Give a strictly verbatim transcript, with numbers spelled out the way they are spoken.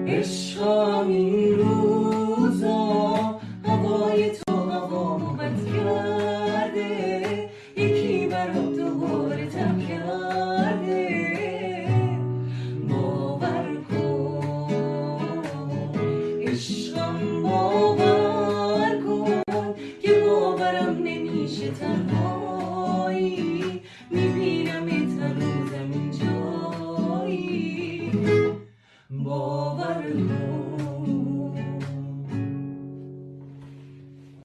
عشقم این روزا هوای تو هوامو بد کرده، یکی برات دوباره تب کرده. باور کن عشقم، باور کن که باورم نمیشه تنها